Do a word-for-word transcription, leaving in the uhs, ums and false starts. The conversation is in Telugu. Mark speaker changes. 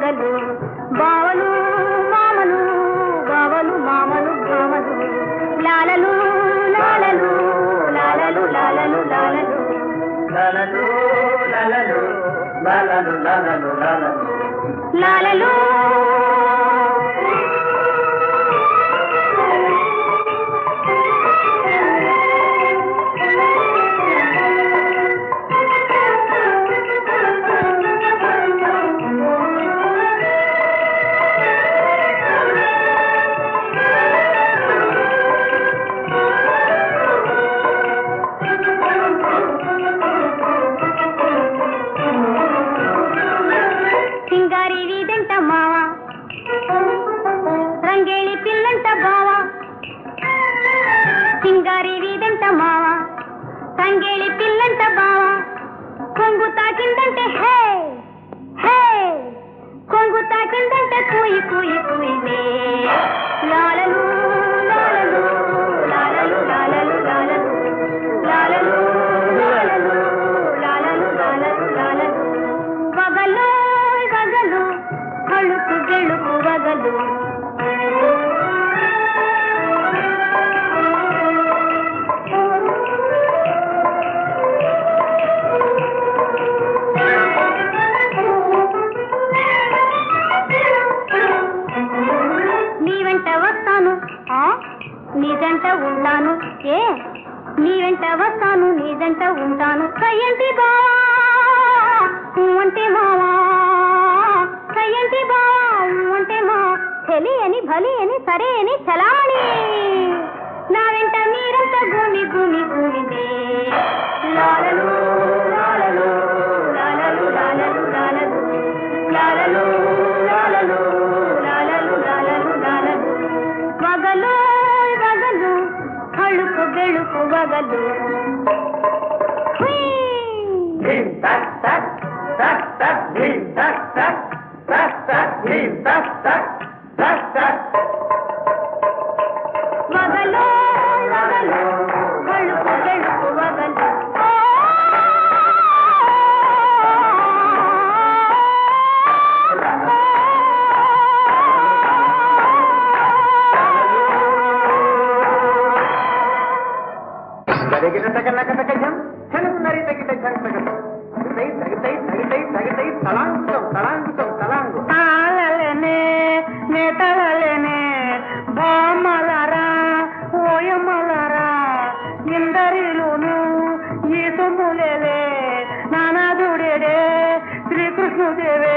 Speaker 1: వగలు బావలు మామలు బావలు మామలు భామలు లాలలు లాలలు లాలలు లాలలు లాలలు
Speaker 2: లాలలు లాలలు లాలలు లాలలు లాలలు
Speaker 1: లాలలు సింగారి వీధంట మావ తంగేళి పిల్లంట బావ కొంగు తాకిందంటే హే హే కొంగు తాకిందంటే కూయి కూయి కూయినే లాలలు లాలలు లాలలు లాలలు లాలలు లాలలు లాలలు లాలలు లాలలు లాలలు వగలు వగలు అಳುకు గెలుపు వగలు నీదంట ఉంటాను ఏ నీ వెంట వస్తాను నీదంట ఉంటాను కయ్యంటి బావా అంటే మావా కయ్యంటి బావా అంటే మా చెలి అని భలి అని సరే అని చలామణి నా వెంట మీరంతా భూమి భూమి భూమిదే లాలలు లాలలు లాలలు లాలలు లాలలు లాలలు లాలలు లాలలు లాలలు లాలలు వగలు వగలు అಳುకు గెలుపు వగలు వగలు వగలు అಳುకు గెలుపు వగలు తాళలేనే నే తళలేనే బామలరా ఓయమలరా ఇందరిలోను ఈ సొమ్ములేలే నానాదుడేడే శ్రీకృష్ణుదేవే